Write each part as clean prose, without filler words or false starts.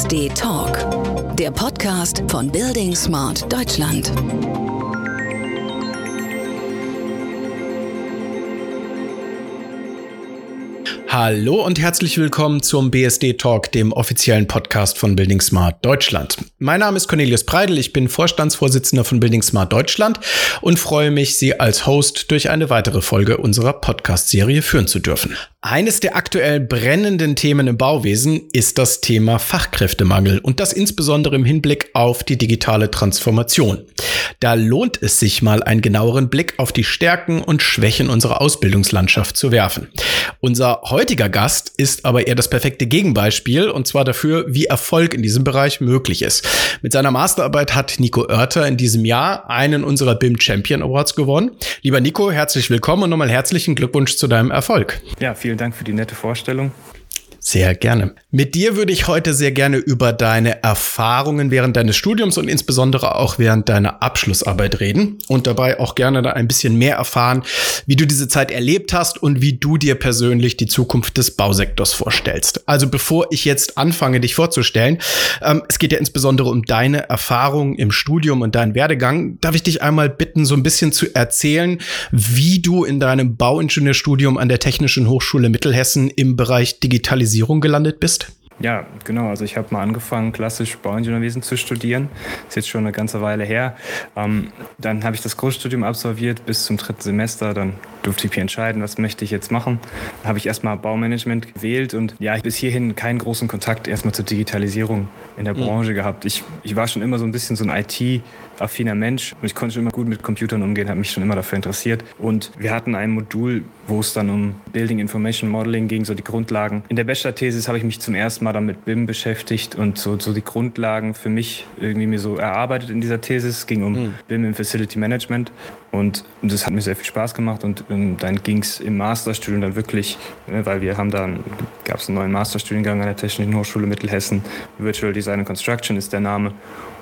BSD Talk, der Podcast von Building Smart Deutschland. Hallo und herzlich willkommen zum BSD Talk, dem offiziellen Podcast von Building Smart Deutschland. Mein Name ist Cornelius Preidl, ich bin Vorstandsvorsitzender von Building Smart Deutschland und freue mich, Sie als Host durch eine weitere Folge unserer Podcast-Serie führen zu dürfen. Eines der aktuell brennenden Themen im Bauwesen ist das Thema Fachkräftemangel und das insbesondere im Hinblick auf die digitale Transformation. Da lohnt es sich mal, einen genaueren Blick auf die Stärken und Schwächen unserer Ausbildungslandschaft zu werfen. Unser heutiger Gast ist aber eher das perfekte Gegenbeispiel, und zwar dafür, wie Erfolg in diesem Bereich möglich ist. Mit seiner Masterarbeit hat Nico Oerter in diesem Jahr einen unserer BIM Champion Awards gewonnen. Lieber Nico, herzlich willkommen und nochmal herzlichen Glückwunsch zu deinem Erfolg. Ja, vielen Dank für die nette Vorstellung. Sehr gerne. Mit dir würde ich heute sehr gerne über deine Erfahrungen während deines Studiums und insbesondere auch während deiner Abschlussarbeit reden und dabei auch gerne da ein bisschen mehr erfahren, wie du diese Zeit erlebt hast und wie du dir persönlich die Zukunft des Bausektors vorstellst. Also bevor ich jetzt anfange, dich vorzustellen, es geht ja insbesondere um deine Erfahrungen im Studium und deinen Werdegang, darf ich dich einmal bitten, so ein bisschen zu erzählen, wie du in deinem Bauingenieurstudium an der Technischen Hochschule Mittelhessen im Bereich Digitalisierung gelandet bist? Ja, genau. Also ich habe mal angefangen, klassisch Bauingenieurwesen zu studieren. Ist jetzt schon eine ganze Weile her. Dann habe ich das Großstudium absolviert bis zum 3. Semester. Dann durfte ich mich entscheiden, was möchte ich jetzt machen. Dann habe ich erstmal Baumanagement gewählt und ja, bis hierhin keinen großen Kontakt erstmal zur Digitalisierung in der Branche gehabt. Ich war schon immer so ein bisschen so ein IT-affiner Mensch und ich konnte schon immer gut mit Computern umgehen, habe mich schon immer dafür interessiert. Und wir hatten ein Modul, wo es dann um Building Information Modeling ging, so die Grundlagen. In der Bachelor-Thesis habe ich mich zum ersten Mal dann mit BIM beschäftigt und so die Grundlagen für mich irgendwie mir so erarbeitet in dieser Thesis. Es ging um BIM im Facility Management und das hat mir sehr viel Spaß gemacht und dann ging es im Masterstudium dann wirklich, weil gab es einen neuen Masterstudiengang an der Technischen Hochschule Mittelhessen, Virtual Design and Construction ist der Name.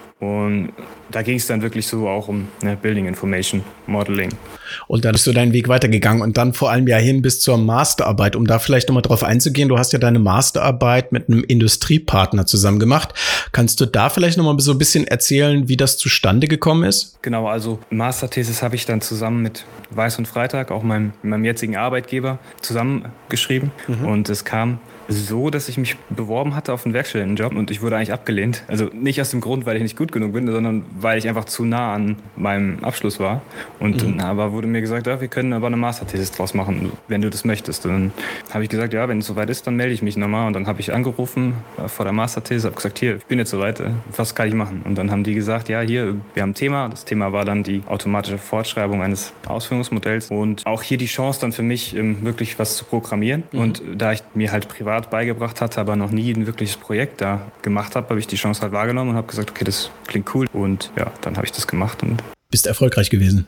Und da ging es dann wirklich so auch um Building Information Modeling. Und dann bist du deinen Weg weitergegangen und dann vor allem ja hin bis zur Masterarbeit. Um da vielleicht nochmal drauf einzugehen, du hast ja deine Masterarbeit mit einem Industriepartner zusammen gemacht. Kannst du da vielleicht nochmal so ein bisschen erzählen, wie das zustande gekommen ist? Genau, also Masterthesis habe ich dann zusammen mit Weiß und Freitag, auch meinem jetzigen Arbeitgeber, zusammengeschrieben. Und es kam so, dass ich mich beworben hatte auf einen Werkstudentenjob und ich wurde eigentlich abgelehnt. Also nicht aus dem Grund, weil ich nicht gut genug bin, sondern weil ich einfach zu nah an meinem Abschluss war. Und aber wurde mir gesagt, ja, wir können aber eine Masterthesis draus machen, wenn du das möchtest. Und dann habe ich gesagt, ja, wenn es soweit ist, dann melde ich mich nochmal. Und dann habe ich angerufen vor der Masterthesis, habe gesagt, hier, ich bin jetzt soweit, was kann ich machen? Und dann haben die gesagt, ja, hier, wir haben ein Thema. Das Thema war dann die automatische Fortschreibung eines Ausführungsmodells. Und auch hier die Chance dann für mich, wirklich was zu programmieren. Und da ich mir halt privat beigebracht hatte, aber noch nie ein wirkliches Projekt da gemacht habe ich die Chance halt wahrgenommen und habe gesagt, okay, das klingt cool. Und ja, dann habe ich das gemacht und bist erfolgreich gewesen.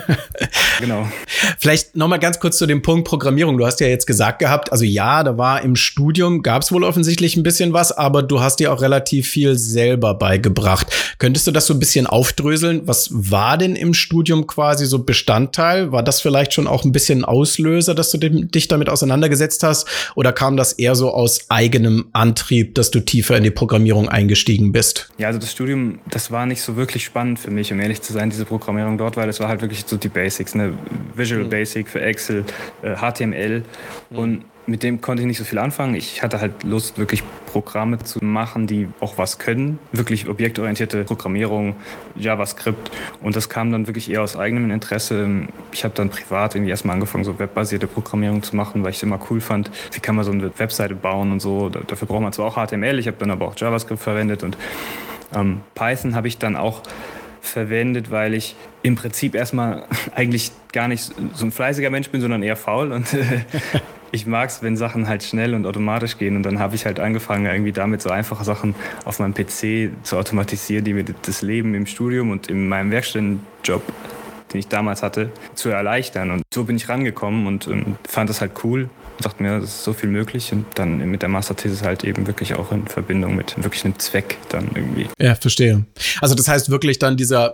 Genau. Vielleicht nochmal ganz kurz zu dem Punkt Programmierung. Du hast ja jetzt gesagt gehabt, also ja, da war im Studium, gab es wohl offensichtlich ein bisschen was, aber du hast dir auch relativ viel selber beigebracht. Könntest du das so ein bisschen aufdröseln? Was war denn im Studium quasi so Bestandteil? War das vielleicht schon auch ein bisschen Auslöser, dass du dich damit auseinandergesetzt hast? Oder kam das eher so aus eigenem Antrieb, dass du tiefer in die Programmierung eingestiegen bist? Ja, also das Studium, das war nicht so wirklich spannend für mich, um ehrlich zu sein, diese Programmierung dort, weil es war halt wirklich so die Basics, Visual Basic für Excel, HTML und mit dem konnte ich nicht so viel anfangen. Ich hatte halt Lust, wirklich Programme zu machen, die auch was können, wirklich objektorientierte Programmierung, JavaScript und das kam dann wirklich eher aus eigenem Interesse. Ich habe dann privat irgendwie erstmal angefangen, so webbasierte Programmierung zu machen, weil ich es immer cool fand, wie kann man so eine Webseite bauen und so. Dafür braucht man zwar auch HTML, ich habe dann aber auch JavaScript verwendet und Python habe ich dann auch verwendet, weil ich im Prinzip erstmal eigentlich gar nicht so ein fleißiger Mensch bin, sondern eher faul und ich mag es, wenn Sachen halt schnell und automatisch gehen und dann habe ich halt angefangen, irgendwie damit so einfache Sachen auf meinem PC zu automatisieren, die mir das Leben im Studium und in meinem Werkstudentenjob den ich damals hatte, zu erleichtern. Und so bin ich rangekommen und fand das halt cool. Und dachte mir, das ist so viel möglich. Und dann mit der Masterthesis halt eben wirklich auch in Verbindung mit wirklich einem Zweck dann irgendwie. Ja, verstehe. Also das heißt wirklich dann dieser,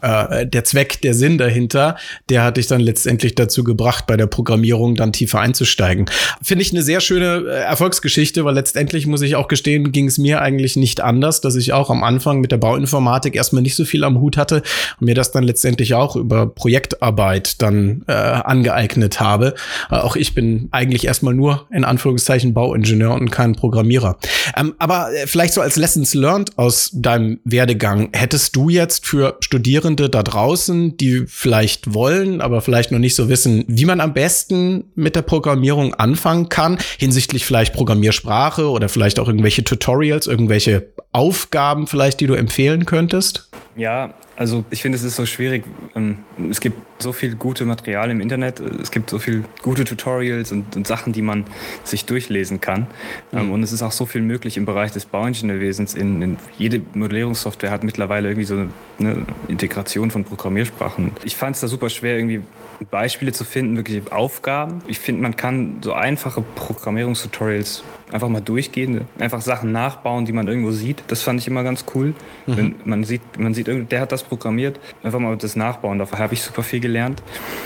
der Zweck, der Sinn dahinter, der hat dich dann letztendlich dazu gebracht, bei der Programmierung dann tiefer einzusteigen. Finde ich eine sehr schöne Erfolgsgeschichte, weil letztendlich, muss ich auch gestehen, ging es mir eigentlich nicht anders, dass ich auch am Anfang mit der Bauinformatik erstmal nicht so viel am Hut hatte und mir das dann letztendlich auch über Projektarbeit dann angeeignet habe. Auch ich bin eigentlich erstmal nur in Anführungszeichen Bauingenieur und kein Programmierer. Aber vielleicht so als Lessons learned aus deinem Werdegang, hättest du jetzt für Studierende da draußen, die vielleicht wollen, aber vielleicht noch nicht so wissen, wie man am besten mit der Programmierung anfangen kann, hinsichtlich vielleicht Programmiersprache oder vielleicht auch irgendwelche Tutorials, irgendwelche Aufgaben vielleicht, die du empfehlen könntest? Ja, also ich finde, es ist so schwierig. Es gibt so viel gute Material im Internet, es gibt so viel gute Tutorials und Sachen, die man sich durchlesen kann. Und es ist auch so viel möglich im Bereich des Bauingenieurwesens. Jede Modellierungssoftware hat mittlerweile irgendwie so eine Integration von Programmiersprachen. Ich fand es da super schwer, irgendwie Beispiele zu finden, wirklich Aufgaben. Ich finde, man kann so einfache Programmierungstutorials einfach mal durchgehen, einfach Sachen nachbauen, die man irgendwo sieht. Das fand ich immer ganz cool. Wenn man sieht, der hat das programmiert, einfach mal das nachbauen. Dafür habe ich super viel gelernt.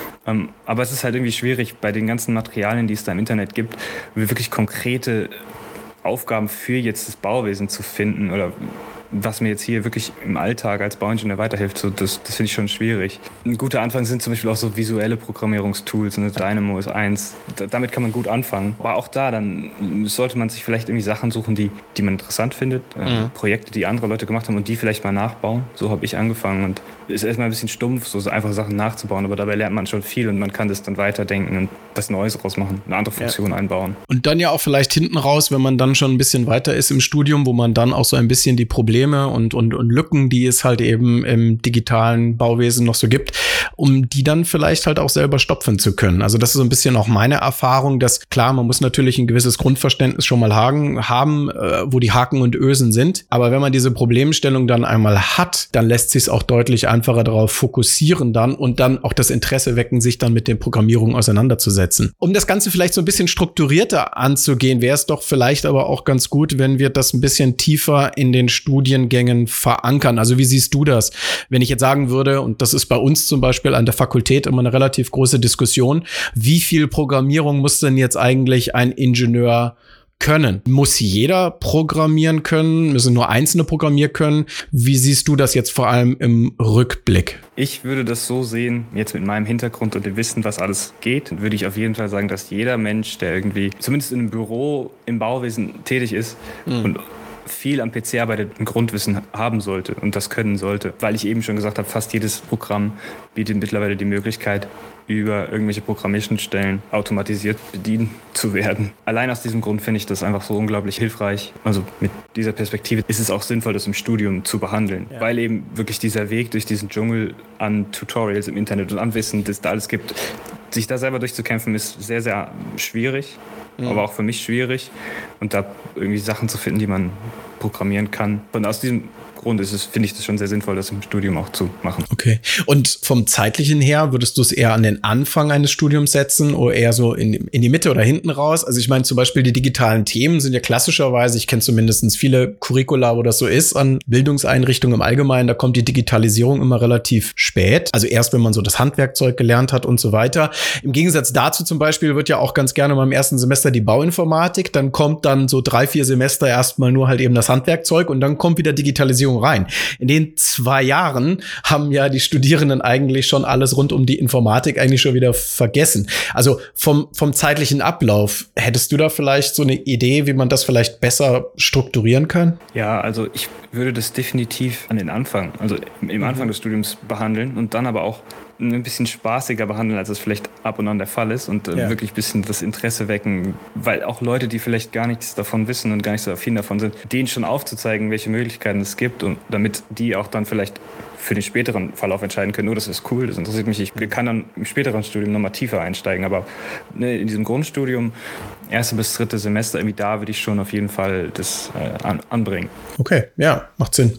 Aber es ist halt irgendwie schwierig, bei den ganzen Materialien, die es da im Internet gibt, wirklich konkrete Aufgaben für jetzt das Bauwesen zu finden oder was mir jetzt hier wirklich im Alltag als Bauingenieur weiterhilft, so das finde ich schon schwierig. Ein guter Anfang sind zum Beispiel auch so visuelle Programmierungstools, Dynamo ist eins. Damit kann man gut anfangen. Aber auch da, dann sollte man sich vielleicht irgendwie Sachen suchen, die man interessant findet, Projekte, die andere Leute gemacht haben und die vielleicht mal nachbauen. So habe ich angefangen und es ist erstmal ein bisschen stumpf, so einfache Sachen nachzubauen, aber dabei lernt man schon viel und man kann das dann weiterdenken und was Neues draus machen, eine andere Funktion einbauen. Und dann ja auch vielleicht hinten raus, wenn man dann schon ein bisschen weiter ist im Studium, wo man dann auch so ein bisschen die Probleme und Lücken, die es halt eben im digitalen Bauwesen noch so gibt, um die dann vielleicht halt auch selber stopfen zu können. Also das ist so ein bisschen auch meine Erfahrung, dass klar, man muss natürlich ein gewisses Grundverständnis schon mal haben, wo die Haken und Ösen sind. Aber wenn man diese Problemstellung dann einmal hat, dann lässt sich es auch deutlich einfacher darauf fokussieren dann und dann auch das Interesse wecken, sich dann mit den Programmierungen auseinanderzusetzen. Um das Ganze vielleicht so ein bisschen strukturierter anzugehen, wäre es doch vielleicht aber auch ganz gut, wenn wir das ein bisschen tiefer in den Studiengängen verankern. Also wie siehst du das? Wenn ich jetzt sagen würde, und das ist bei uns zum Beispiel an der Fakultät immer eine relativ große Diskussion, wie viel Programmierung muss denn jetzt eigentlich ein Ingenieur können? Muss jeder programmieren können? Müssen nur Einzelne programmieren können? Wie siehst du das jetzt vor allem im Rückblick? Ich würde das so sehen, jetzt mit meinem Hintergrund und dem Wissen, was alles geht, würde ich auf jeden Fall sagen, dass jeder Mensch, der irgendwie zumindest in einem Büro im Bauwesen tätig ist und viel am PC arbeitet, ein Grundwissen haben sollte und das können sollte. Weil ich eben schon gesagt habe, fast jedes Programm bietet mittlerweile die Möglichkeit, über irgendwelche Programmierschnittstellen automatisiert bedient zu werden. Allein aus diesem Grund finde ich das einfach so unglaublich hilfreich. Also mit dieser Perspektive ist es auch sinnvoll, das im Studium zu behandeln. Ja. Weil eben wirklich dieser Weg durch diesen Dschungel an Tutorials im Internet und an Wissen, das da alles gibt, sich da selber durchzukämpfen, ist sehr, sehr schwierig. Aber auch für mich schwierig. Und da irgendwie Sachen zu finden, die man programmieren kann. Und aus diesem Grund finde ich das schon sehr sinnvoll, das im Studium auch zu machen. Okay. Und vom Zeitlichen her, würdest du es eher an den Anfang eines Studiums setzen oder eher so in die Mitte oder hinten raus? Also ich meine zum Beispiel die digitalen Themen sind ja klassischerweise, ich kenne zumindest viele Curricula, wo das so ist, an Bildungseinrichtungen im Allgemeinen, da kommt die Digitalisierung immer relativ spät. Also erst, wenn man so das Handwerkzeug gelernt hat und so weiter. Im Gegensatz dazu zum Beispiel wird ja auch ganz gerne mal im ersten Semester die Bauinformatik, dann kommt dann so 3-4 Semester erstmal nur halt eben das Handwerkzeug und dann kommt wieder Digitalisierung rein. In den 2 Jahren haben ja die Studierenden eigentlich schon alles rund um die Informatik eigentlich schon wieder vergessen. Also vom zeitlichen Ablauf, hättest du da vielleicht so eine Idee, wie man das vielleicht besser strukturieren kann? Ja, also ich würde das definitiv an den Anfang, also im Anfang des Studiums behandeln und dann aber auch ein bisschen spaßiger behandeln, als es vielleicht ab und an der Fall ist und wirklich ein bisschen das Interesse wecken, weil auch Leute, die vielleicht gar nichts davon wissen und gar nicht so affin davon sind, denen schon aufzuzeigen, welche Möglichkeiten es gibt und damit die auch dann vielleicht für den späteren Verlauf entscheiden können, das ist cool, das interessiert mich, ich kann dann im späteren Studium nochmal tiefer einsteigen, aber in diesem Grundstudium, 1. bis 3. Semester, irgendwie da würde ich schon auf jeden Fall das anbringen. Okay, ja, macht Sinn.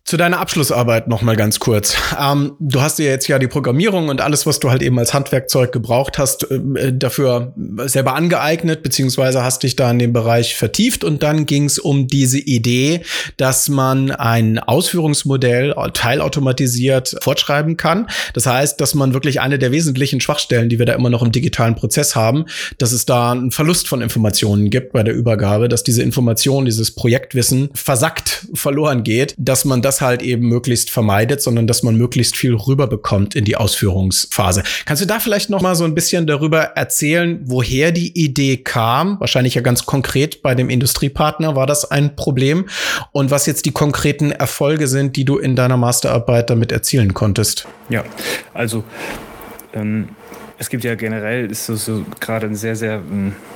Zu deiner Abschlussarbeit noch mal ganz kurz. Du hast dir jetzt ja die Programmierung und alles, was du halt eben als Handwerkzeug gebraucht hast, dafür selber angeeignet, beziehungsweise hast dich da in dem Bereich vertieft und dann ging es um diese Idee, dass man ein Ausführungsmodell teilautomatisiert fortschreiben kann. Das heißt, dass man wirklich eine der wesentlichen Schwachstellen, die wir da immer noch im digitalen Prozess haben, dass es da einen Verlust von Informationen gibt bei der Übergabe, dass diese Information, dieses Projektwissen versackt, verloren geht, dass man das halt eben möglichst vermeidet, sondern dass man möglichst viel rüberbekommt in die Ausführungsphase. Kannst du da vielleicht noch mal so ein bisschen darüber erzählen, woher die Idee kam? Wahrscheinlich ja ganz konkret bei dem Industriepartner war das ein Problem und was jetzt die konkreten Erfolge sind, die du in deiner Masterarbeit damit erzielen konntest. Ja, also es gibt ja generell, ist so gerade ein sehr, sehr,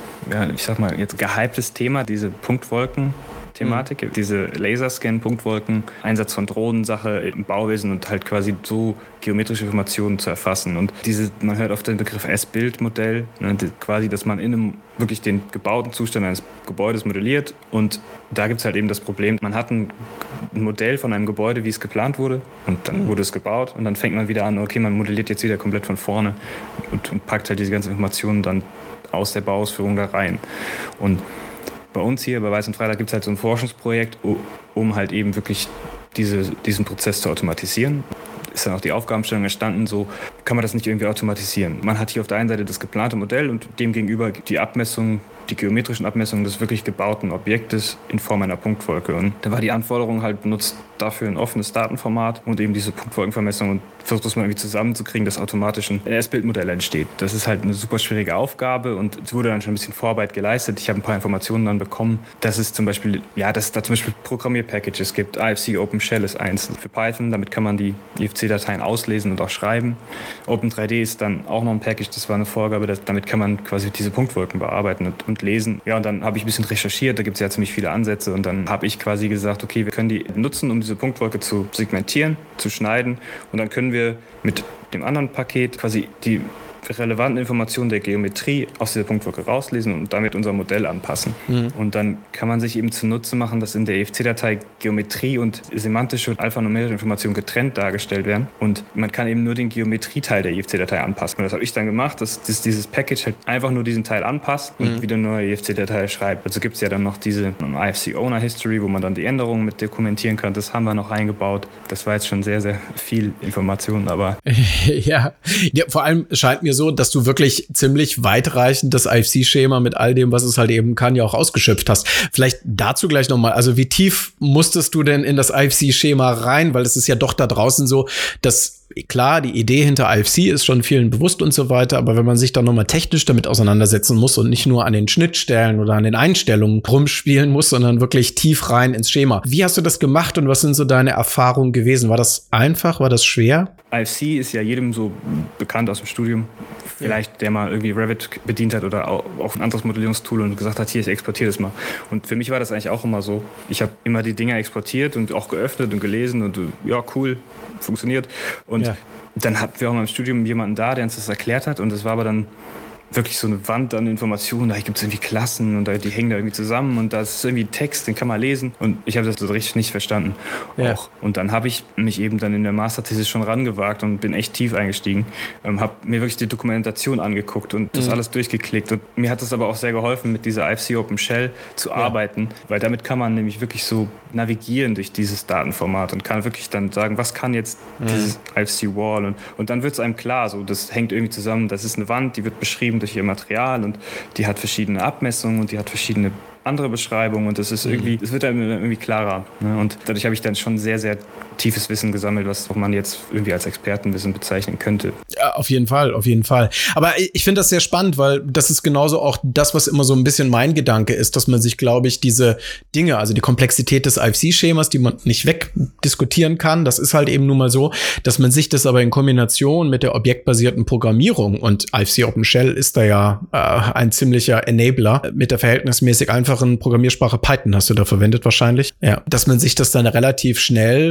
ich sag mal, jetzt gehyptes Thema, diese Punktwolken-Thematik, diese Laserscan-Punktwolken, Einsatz von Drohnensache im Bauwesen und halt quasi so geometrische Informationen zu erfassen. Und man hört oft den Begriff S-Bild-Modell, quasi, dass man in einem wirklich den gebauten Zustand eines Gebäudes modelliert. Und da gibt es halt eben das Problem, man hat ein Modell von einem Gebäude, wie es geplant wurde, und dann wurde es gebaut und dann fängt man wieder an, okay, man modelliert jetzt wieder komplett von vorne und packt halt diese ganzen Informationen dann aus der Bauausführung da rein. Und bei uns hier bei Weiß und Frei, da gibt es halt so ein Forschungsprojekt, um halt eben wirklich diesen Prozess zu automatisieren. Ist dann auch die Aufgabenstellung entstanden, so kann man das nicht irgendwie automatisieren. Man hat hier auf der einen Seite das geplante Modell und dem gegenüber die Abmessungen, die geometrischen Abmessungen des wirklich gebauten Objektes in Form einer Punktwolke. Und da war die Anforderung halt, benutzt dafür ein offenes Datenformat und eben diese Punktwolkenvermessung und versucht das mal irgendwie zusammenzukriegen, dass automatisch ein S-Bild-Modell entsteht. Das ist halt eine super schwierige Aufgabe und es wurde dann schon ein bisschen Vorarbeit geleistet. Ich habe ein paar Informationen dann bekommen, dass es zum Beispiel, dass es da zum Beispiel Programmierpackages gibt. IFC OpenShell ist eins für Python, damit kann man die IFC-Dateien auslesen und auch schreiben. Open3D ist dann auch noch ein Package, das war eine Vorgabe, damit kann man quasi diese Punktwolken bearbeiten und lesen. Ja, und dann habe ich ein bisschen recherchiert, da gibt es ja ziemlich viele Ansätze und dann habe ich quasi gesagt, okay, wir können die nutzen, um diese Punktwolke zu segmentieren, zu schneiden und dann können wir mit dem anderen Paket quasi die relevanten Informationen der Geometrie aus dieser Punktwolke rauslesen und damit unser Modell anpassen. Mhm. Und dann kann man sich eben zunutze machen, dass in der EFC-Datei Geometrie und semantische und alphanumerische Informationen getrennt dargestellt werden. Und man kann eben nur den Geometrieteil der EFC-Datei anpassen. Und das habe ich dann gemacht, dass dieses Package halt einfach nur diesen Teil anpasst und wieder eine neue EFC-Datei schreibt. Also gibt es ja dann noch diese IFC-Owner-History, wo man dann die Änderungen mit dokumentieren kann. Das haben wir noch eingebaut. Das war jetzt schon sehr, sehr viel Information, aber... Ja, vor allem scheint mir so, dass du wirklich ziemlich weitreichend das IFC-Schema mit all dem, was es halt eben kann, ja auch ausgeschöpft hast. Vielleicht dazu gleich nochmal, also wie tief musstest du denn in das IFC-Schema rein? Weil es ist ja doch da draußen so, dass klar, die Idee hinter IFC ist schon vielen bewusst und so weiter, aber wenn man sich dann nochmal technisch damit auseinandersetzen muss und nicht nur an den Schnittstellen oder an den Einstellungen rumspielen muss, sondern wirklich tief rein ins Schema. Wie hast du das gemacht und was sind so deine Erfahrungen gewesen? War das einfach? War das schwer? IFC ist ja jedem so bekannt aus dem Studium. Vielleicht, der mal irgendwie Revit bedient hat oder auch ein anderes Modellierungstool und gesagt hat, hier, ich exportiere das mal. Und für mich war das eigentlich auch immer so. Ich habe immer die Dinger exportiert und auch geöffnet und gelesen und ja, cool, funktioniert. Und dann hatten wir auch mal im Studium jemanden da, der uns das erklärt hat und das war aber dann wirklich so eine Wand an Informationen, da gibt es irgendwie Klassen und die hängen da irgendwie zusammen und da ist irgendwie Text, den kann man lesen und ich habe das so richtig nicht verstanden. Auch. Und dann habe ich mich eben dann in der Masterthesis schon rangewagt und bin echt tief eingestiegen, habe mir wirklich die Dokumentation angeguckt und das alles durchgeklickt und mir hat es aber auch sehr geholfen, mit dieser IFC OpenShell zu arbeiten, weil damit kann man nämlich wirklich so navigieren durch dieses Datenformat und kann wirklich dann sagen, was kann jetzt dieses IFC Wall und dann wird es einem klar, so das hängt irgendwie zusammen, das ist eine Wand, die wird beschrieben durch ihr Material und die hat verschiedene Abmessungen und die hat verschiedene andere Beschreibungen und das ist irgendwie, es wird einem irgendwie klarer. Ne? Und dadurch habe ich dann schon sehr, sehr tiefes Wissen gesammelt, was man jetzt irgendwie als Expertenwissen bezeichnen könnte. Ja, auf jeden Fall, auf jeden Fall. Aber ich finde das sehr spannend, weil das ist genauso auch das, was immer so ein bisschen mein Gedanke ist, dass man sich, glaube ich, diese Dinge, also die Komplexität des IFC-Schemas, die man nicht wegdiskutieren kann, das ist halt eben nun mal so, dass man sich das aber in Kombination mit der objektbasierten Programmierung und IFC OpenShell ist da ja ein ziemlicher Enabler mit der verhältnismäßig einfachen Programmiersprache Python hast du da verwendet wahrscheinlich. Ja, dass man sich das dann relativ schnell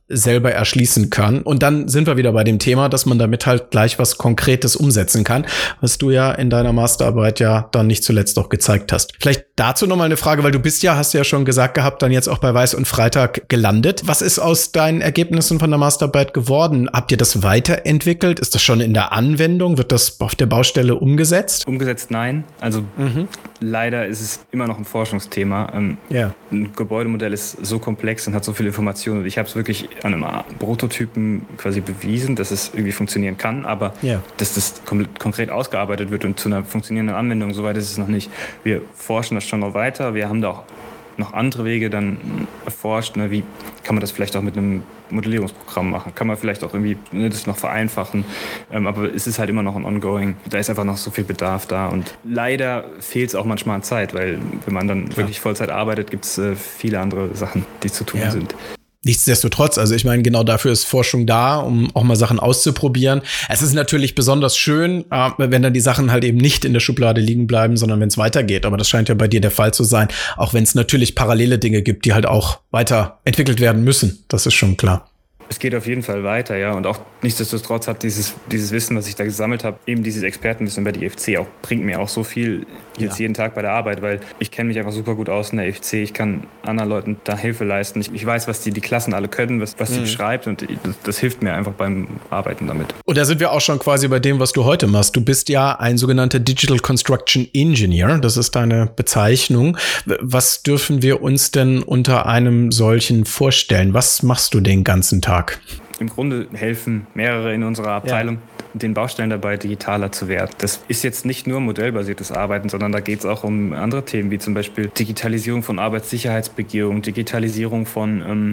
selber erschließen kann. Und dann sind wir wieder bei dem Thema, dass man damit halt gleich was Konkretes umsetzen kann, was du ja in deiner Masterarbeit ja dann nicht zuletzt auch gezeigt hast. Vielleicht dazu nochmal eine Frage, weil du hast ja schon gesagt gehabt, dann jetzt auch bei Weiß und Freitag gelandet. Was ist aus deinen Ergebnissen von der Masterarbeit geworden? Habt ihr das weiterentwickelt? Ist das schon in der Anwendung? Wird das auf der Baustelle umgesetzt? Umgesetzt nein. Also leider ist es immer noch ein Forschungsthema. Ein Gebäudemodell ist so komplex und hat so viele Informationen. Und ich habe es wirklich an einem Prototypen quasi bewiesen, dass es irgendwie funktionieren kann, aber dass das konkret ausgearbeitet wird und zu einer funktionierenden Anwendung, soweit ist es noch nicht. Wir forschen das schon noch weiter. Wir haben da auch noch andere Wege dann erforscht. Ne? Wie kann man das vielleicht auch mit einem Modellierungsprogramm machen? Kann man vielleicht auch irgendwie das noch vereinfachen? Aber es ist halt immer noch ein Ongoing. Da ist einfach noch so viel Bedarf da. Und leider fehlt es auch manchmal an Zeit, weil wenn man dann wirklich Vollzeit arbeitet, gibt es viele andere Sachen, die zu tun sind. Nichtsdestotrotz, also ich meine, genau dafür ist Forschung da, um auch mal Sachen auszuprobieren. Es ist natürlich besonders schön, wenn dann die Sachen halt eben nicht in der Schublade liegen bleiben, sondern wenn es weitergeht. Aber das scheint ja bei dir der Fall zu sein, auch wenn es natürlich parallele Dinge gibt, die halt auch weiterentwickelt werden müssen. Das ist schon klar. Es geht auf jeden Fall weiter, ja. Und auch nichtsdestotrotz hat dieses Wissen, was ich da gesammelt habe, eben dieses Expertenwissen bei der IFC auch, bringt mir auch so viel jetzt jeden Tag bei der Arbeit, weil ich kenne mich einfach super gut aus in der IFC. Ich kann anderen Leuten da Hilfe leisten. Ich weiß, was die Klassen alle können, was sie beschreibt, und das hilft mir einfach beim Arbeiten damit. Und da sind wir auch schon quasi bei dem, was du heute machst. Du bist ja ein sogenannter Digital Construction Engineer. Das ist deine Bezeichnung. Was dürfen wir uns denn unter einem solchen vorstellen? Was machst du den ganzen Tag? Im Grunde helfen mehrere in unserer Abteilung, den Baustellen dabei, digitaler zu werden. Das ist jetzt nicht nur modellbasiertes Arbeiten, sondern da geht es auch um andere Themen, wie zum Beispiel Digitalisierung von Arbeitssicherheitsbegehungen, Digitalisierung von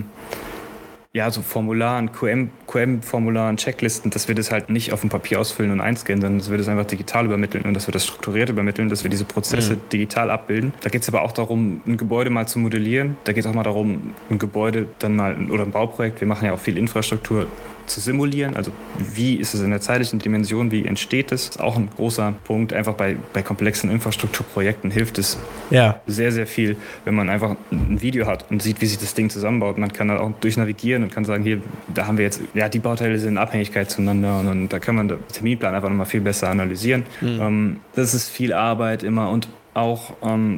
so Formularen, QM-Formularen, Checklisten, dass wir das halt nicht auf dem Papier ausfüllen und einscannen, sondern dass wir das einfach digital übermitteln und dass wir das strukturiert übermitteln, dass wir diese Prozesse digital abbilden. Da geht es aber auch darum, ein Gebäude mal zu modellieren. Da geht es auch mal darum, ein Gebäude dann mal, oder ein Bauprojekt, wir machen ja auch viel Infrastruktur, zu simulieren. Also wie ist es in der zeitlichen Dimension, wie entsteht es? Das ist auch ein großer Punkt. Einfach bei komplexen Infrastrukturprojekten hilft es sehr, sehr viel, wenn man einfach ein Video hat und sieht, wie sich das Ding zusammenbaut. Man kann dann auch durchnavigieren und kann sagen, hier, da haben wir jetzt, die Bauteile sind in Abhängigkeit zueinander, und da kann man den Terminplan einfach nochmal viel besser analysieren. Das ist viel Arbeit immer, und auch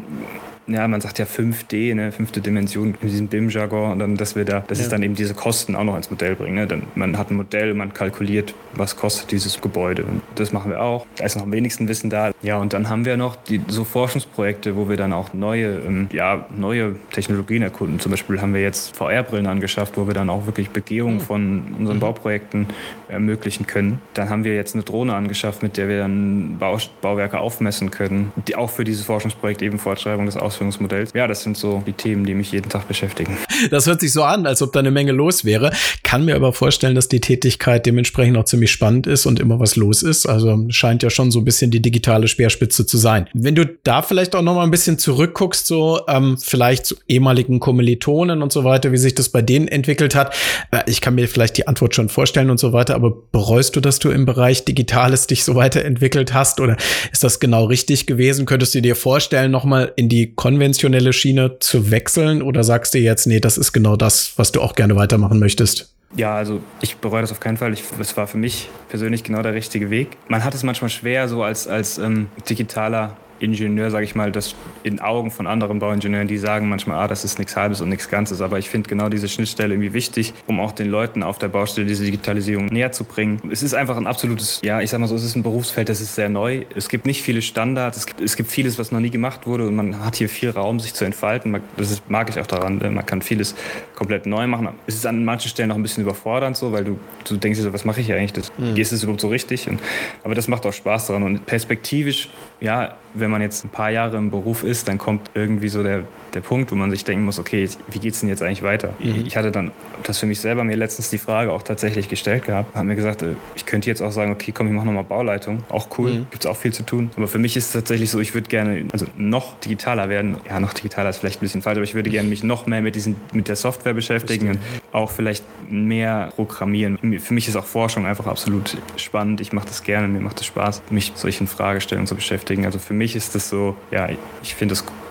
man sagt ja 5D, ne, 5. Dimension in diesem BIM-Jargon, und dann, dass es dann eben diese Kosten auch noch ins Modell bringen. Ne? Dann, man hat ein Modell, man kalkuliert, was kostet dieses Gebäude. Und das machen wir auch. Da ist noch am wenigsten Wissen da. Ja, und dann haben wir noch so Forschungsprojekte, wo wir dann auch neue Technologien erkunden. Zum Beispiel haben wir jetzt VR-Brillen angeschafft, wo wir dann auch wirklich Begehungen von unseren Bauprojekten ermöglichen können. Dann haben wir jetzt eine Drohne angeschafft, mit der wir dann Bauwerke aufmessen können, die auch für dieses Forschungsprojekt eben Fortschreibung des Ausführungsmodells. Ja, das sind so die Themen, die mich jeden Tag beschäftigen. Das hört sich so an, als ob da eine Menge los wäre. Kann mir aber vorstellen, dass die Tätigkeit dementsprechend auch ziemlich spannend ist und immer was los ist. Also scheint ja schon so ein bisschen die digitale Speerspitze zu sein. Wenn du da vielleicht auch noch mal ein bisschen zurückguckst, so vielleicht zu ehemaligen Kommilitonen und so weiter, wie sich das bei denen entwickelt hat. Ich kann mir vielleicht die Antwort schon vorstellen und so weiter, aber bereust du, dass du im Bereich Digitales dich so weiterentwickelt hast, oder ist das genau richtig gewesen? Könntest du dir vorstellen, noch mal in die konventionelle Schiene zu wechseln, oder sagst du jetzt, nee, das ist genau das, was du auch gerne weitermachen möchtest? Ja, also ich bereue das auf keinen Fall. Es war für mich persönlich genau der richtige Weg. Man hat es manchmal schwer, so als digitaler Ingenieur, sage ich mal, das in Augen von anderen Bauingenieuren, die sagen manchmal, das ist nichts Halbes und nichts Ganzes. Aber ich finde genau diese Schnittstelle irgendwie wichtig, um auch den Leuten auf der Baustelle diese Digitalisierung näher zu bringen. Es ist einfach ein absolutes, ich sag mal so, es ist ein Berufsfeld, das ist sehr neu. Es gibt nicht viele Standards, es gibt vieles, was noch nie gemacht wurde, und man hat hier viel Raum, sich zu entfalten. Das mag ich auch daran. Man kann vieles komplett neu machen. Es ist an manchen Stellen noch ein bisschen überfordernd, so, weil du denkst dir so, was mache ich hier eigentlich? Ist es überhaupt so richtig? Aber das macht auch Spaß daran. Und perspektivisch, wenn man jetzt ein paar Jahre im Beruf ist, dann kommt irgendwie so der Punkt, wo man sich denken muss, okay, wie geht's denn jetzt eigentlich weiter? Ich hatte dann das für mich selber mir letztens die Frage auch tatsächlich gestellt gehabt, habe mir gesagt, ich könnte jetzt auch sagen, okay, komm, ich mache nochmal Bauleitung, auch cool, gibt's auch viel zu tun. Aber für mich ist es tatsächlich so, ich würde gerne noch digitaler werden. Ja, noch digitaler ist vielleicht ein bisschen falsch, aber ich würde gerne mich noch mehr mit der Software beschäftigen und auch vielleicht mehr programmieren. Für mich ist auch Forschung einfach absolut spannend. Ich mache das gerne, mir macht es Spaß, mich mit solchen Fragestellungen zu beschäftigen. Also für mich ist das so, ich finde es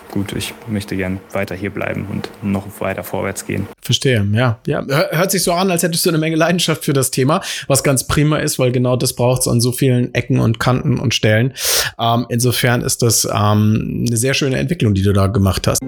gut, ich möchte gern weiter hier bleiben und noch weiter vorwärts gehen. Verstehe, ja. Hört sich so an, als hättest du eine Menge Leidenschaft für das Thema, was ganz prima ist, weil genau das braucht es an so vielen Ecken und Kanten und Stellen. Insofern ist das eine sehr schöne Entwicklung, die du da gemacht hast.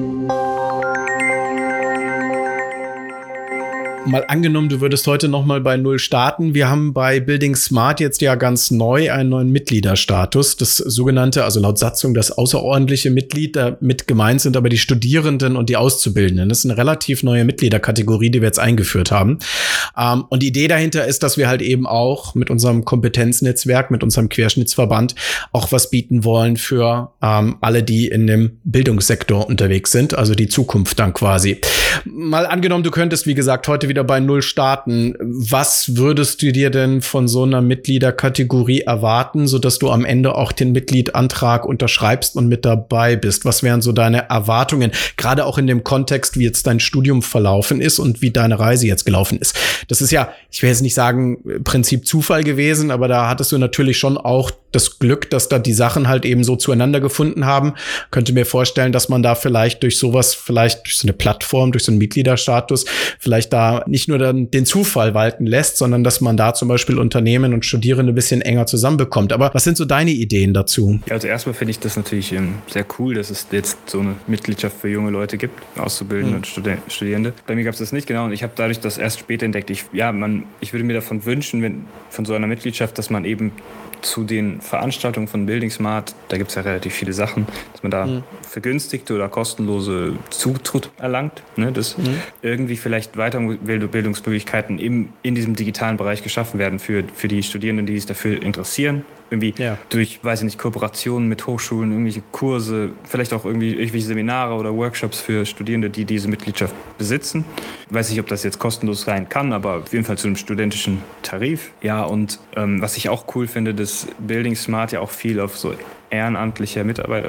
Mal angenommen, du würdest heute nochmal bei Null starten. Wir haben bei Building Smart jetzt ja ganz neu einen neuen Mitgliederstatus. Das sogenannte, also laut Satzung, das außerordentliche Mitglied. Damit gemeint sind aber die Studierenden und die Auszubildenden. Das ist eine relativ neue Mitgliederkategorie, die wir jetzt eingeführt haben. Und die Idee dahinter ist, dass wir halt eben auch mit unserem Kompetenznetzwerk, mit unserem Querschnittsverband auch was bieten wollen für alle, die in dem Bildungssektor unterwegs sind, also die Zukunft dann quasi. Mal angenommen, du könntest, wie gesagt, heute wieder bei Null starten. Was würdest du dir denn von so einer Mitgliederkategorie erwarten, sodass du am Ende auch den Mitgliedantrag unterschreibst und mit dabei bist? Was wären so deine Erwartungen? Gerade auch in dem Kontext, wie jetzt dein Studium verlaufen ist und wie deine Reise jetzt gelaufen ist. Das ist ja, ich will jetzt nicht sagen, im Prinzip Zufall gewesen, aber da hattest du natürlich schon auch das Glück, dass da die Sachen halt eben so zueinander gefunden haben. Könnte mir vorstellen, dass man da vielleicht durch sowas, vielleicht durch so eine Plattform, durch so einen Mitgliederstatus, vielleicht da nicht nur dann den Zufall walten lässt, sondern dass man da zum Beispiel Unternehmen und Studierende ein bisschen enger zusammenbekommt. Aber was sind so deine Ideen dazu? Ja, also erstmal finde ich das natürlich sehr cool, dass es jetzt so eine Mitgliedschaft für junge Leute gibt, Auszubildende und Studierende. Bei mir gab es das nicht, genau, und ich habe dadurch das erst später entdeckt. Ich würde mir davon wünschen, von so einer Mitgliedschaft, dass man eben zu den Veranstaltungen von Building Smart, da gibt es ja relativ viele Sachen, dass man da vergünstigte oder kostenlose Zutritt erlangt, ne? Dass irgendwie vielleicht Weiterbildungsmöglichkeiten in diesem digitalen Bereich geschaffen werden für die Studierenden, die sich dafür interessieren. Irgendwie durch, weiß ich nicht, Kooperationen mit Hochschulen, irgendwelche Kurse, vielleicht auch irgendwie irgendwelche Seminare oder Workshops für Studierende, die diese Mitgliedschaft besitzen. Ich weiß nicht, ob das jetzt kostenlos sein kann, aber auf jeden Fall zu einem studentischen Tarif. Ja, und was ich auch cool finde, dass Building Smart ja auch viel auf so ehrenamtlicher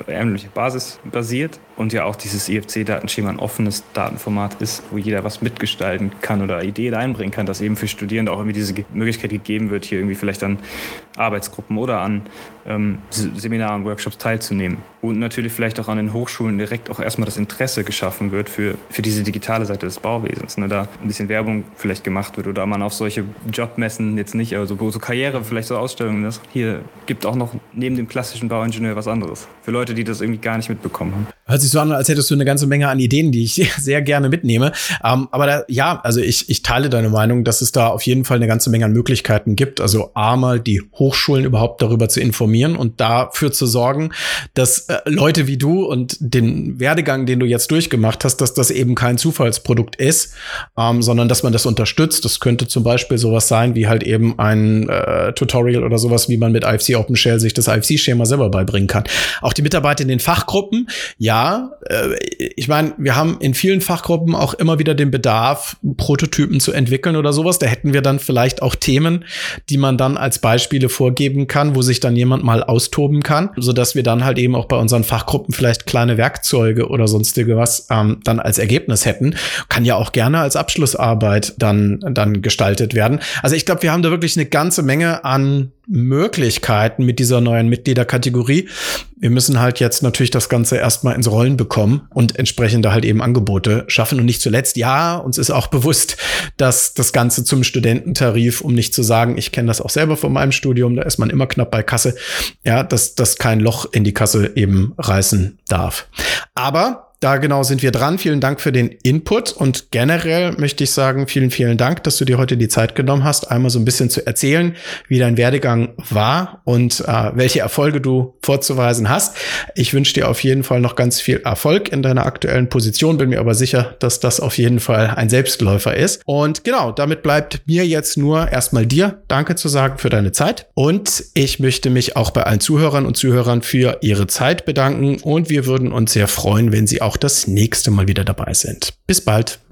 Basis basiert und ja auch dieses IFC-Datenschema ein offenes Datenformat ist, wo jeder was mitgestalten kann oder Ideen einbringen kann, dass eben für Studierende auch irgendwie diese Möglichkeit gegeben wird, hier irgendwie vielleicht an Arbeitsgruppen oder an Seminaren, Workshops teilzunehmen. Und natürlich vielleicht auch an den Hochschulen direkt auch erstmal das Interesse geschaffen wird für diese digitale Seite des Bauwesens. Ne? Da ein bisschen Werbung vielleicht gemacht wird oder man auf solche Jobmessen jetzt nicht, also so Karriere, vielleicht so Ausstellungen, das hier gibt auch noch neben dem klassischen Bauingenieur was anderes. Für Leute, die das irgendwie gar nicht mitbekommen haben. Hört sich so an, als hättest du eine ganze Menge an Ideen, die ich sehr gerne mitnehme. Aber also ich teile deine Meinung, dass es da auf jeden Fall eine ganze Menge an Möglichkeiten gibt. Also mal die Hochschulen überhaupt darüber zu informieren und dafür zu sorgen, dass Leute wie du und den Werdegang, den du jetzt durchgemacht hast, dass das eben kein Zufallsprodukt ist, sondern dass man das unterstützt. Das könnte zum Beispiel sowas sein, wie halt eben ein Tutorial oder sowas, wie man mit IFC OpenShell sich das IFC-Schema selber beibringen kann. Auch die Mitarbeiter in den Fachgruppen, ich meine, wir haben in vielen Fachgruppen auch immer wieder den Bedarf, Prototypen zu entwickeln oder sowas. Da hätten wir dann vielleicht auch Themen, die man dann als Beispiele vorgeben kann, wo sich dann jemand mal austoben kann, sodass wir dann halt eben auch bei unseren Fachgruppen vielleicht kleine Werkzeuge oder sonstige was dann als Ergebnis hätten. Kann ja auch gerne als Abschlussarbeit dann gestaltet werden. Also ich glaube, wir haben da wirklich eine ganze Menge an Möglichkeiten mit dieser neuen Mitgliederkategorie. Wir müssen halt jetzt natürlich das Ganze erstmal ins Rollen bekommen und entsprechende halt eben Angebote schaffen. Und nicht zuletzt, uns ist auch bewusst, dass das Ganze zum Studententarif, um nicht zu sagen, ich kenne das auch selber von meinem Studium, da ist man immer knapp bei Kasse, dass das kein Loch in die Kasse eben reißen darf. Aber da genau sind wir dran. Vielen Dank für den Input und generell möchte ich sagen, vielen, vielen Dank, dass du dir heute die Zeit genommen hast, einmal so ein bisschen zu erzählen, wie dein Werdegang war und welche Erfolge du vorzuweisen hast. Ich wünsche dir auf jeden Fall noch ganz viel Erfolg in deiner aktuellen Position, bin mir aber sicher, dass das auf jeden Fall ein Selbstläufer ist. Und genau, damit bleibt mir jetzt nur erstmal dir Danke zu sagen für deine Zeit und ich möchte mich auch bei allen Zuhörern und Zuhörern für ihre Zeit bedanken und wir würden uns sehr freuen, wenn Sie auch das nächste Mal wieder dabei sind. Bis bald.